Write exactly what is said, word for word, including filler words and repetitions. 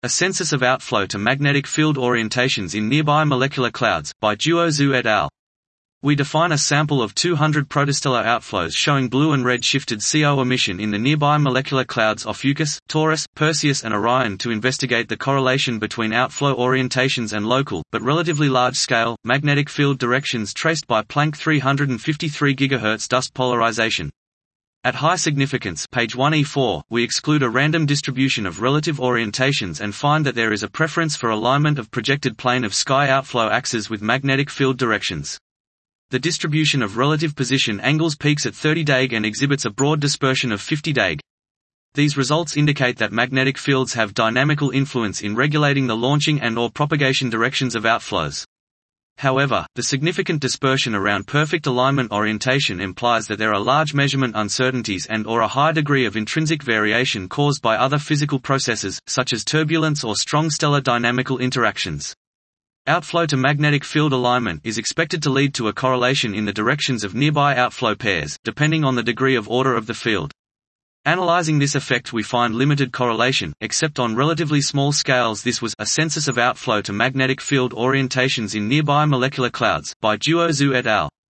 A census of outflow to magnetic field orientations in nearby molecular clouds, by Duo Zhu et al. We define a sample of two hundred protostellar outflows showing blue and red shifted C O emission in the nearby molecular clouds Ophiuchus, Taurus, Perseus and Orion to investigate the correlation between outflow orientations and local, but relatively large-scale, magnetic field directions traced by Planck three hundred fifty-three gigahertz dust polarization. At high significance, page one E four, we exclude a random distribution of relative orientations and find that there is a preference for alignment of projected plane of sky outflow axes with magnetic field directions. The distribution of relative position angles peaks at thirty dag and exhibits a broad dispersion of fifty dag. These results indicate that magnetic fields have dynamical influence in regulating the launching and or propagation directions of outflows. However, the significant dispersion around perfect alignment orientation implies that there are large measurement uncertainties and or a high degree of intrinsic variation caused by other physical processes, such as turbulence or strong stellar dynamical interactions. Outflow to magnetic field alignment is expected to lead to a correlation in the directions of nearby outflow pairs, depending on the degree of order of the field. Analyzing this effect, we find limited correlation, except on relatively small scales. This was a census of outflow to magnetic field orientations in nearby molecular clouds, by Duo Zhu et al.